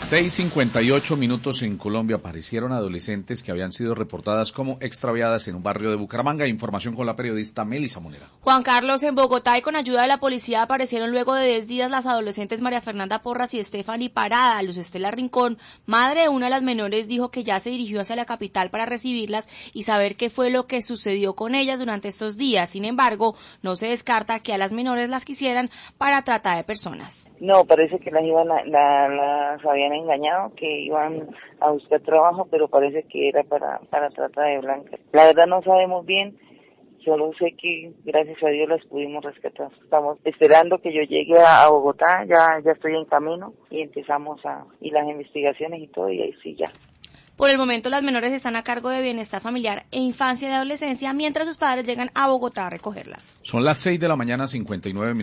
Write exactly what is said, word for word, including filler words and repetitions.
seis cincuenta y ocho minutos en Colombia. Aparecieron adolescentes que habían sido reportadas como extraviadas en un barrio de Bucaramanga. Información con la periodista Melissa Monera. Juan Carlos, en Bogotá y con ayuda de la policía aparecieron luego de diez días las adolescentes María Fernanda Porras y Stephanie Parada. Luz Estela Rincón, madre de una de las menores, dijo que ya se dirigió hacia la capital para recibirlas y saber qué fue lo que sucedió con ellas durante estos días. Sin embargo, no se descarta que a las menores las quisieran para trata de personas. No, parece que las iban a, la, las habían engañado, que iban a buscar trabajo, pero parece que era para, para trata de blancas. La verdad no sabemos bien, solo sé que gracias a Dios las pudimos rescatar. Estamos esperando que yo llegue a, a Bogotá, ya, ya estoy en camino y empezamos a, y las investigaciones y todo, y ahí sí ya. Por el momento las menores están a cargo de Bienestar Familiar e Infancia y Adolescencia, mientras sus padres llegan a Bogotá a recogerlas. Son las seis de la mañana, cincuenta y nueve minutos.